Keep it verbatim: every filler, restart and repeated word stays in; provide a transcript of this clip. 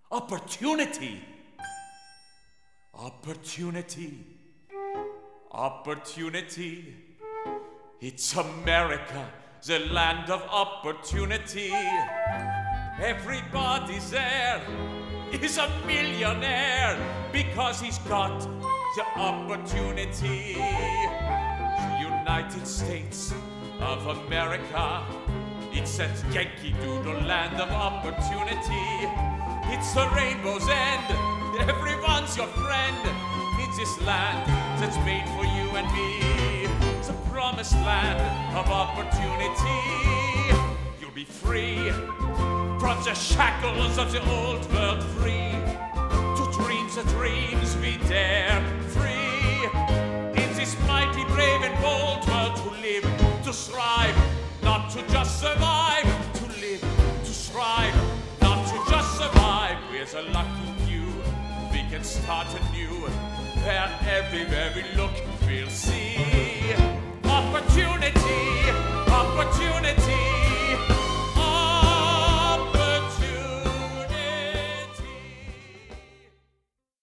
Opportunity. Opportunity. Opportunity. It's America, the land of opportunity. Everybody's there is a millionaire because he's got the opportunity. The United States of America, it's that Yankee Doodle land of opportunity. It's the rainbow's end, everyone's your friend. It's this land that's made for you and me. It's a promised land of opportunity. You'll be free from the shackles of the old world, free to dreams the dreams we dare, free in this mighty, brave and bold world to live, to strive, not to just survive, to live, to strive, not to just survive. We're the lucky few, we can start anew, where everywhere we look we'll see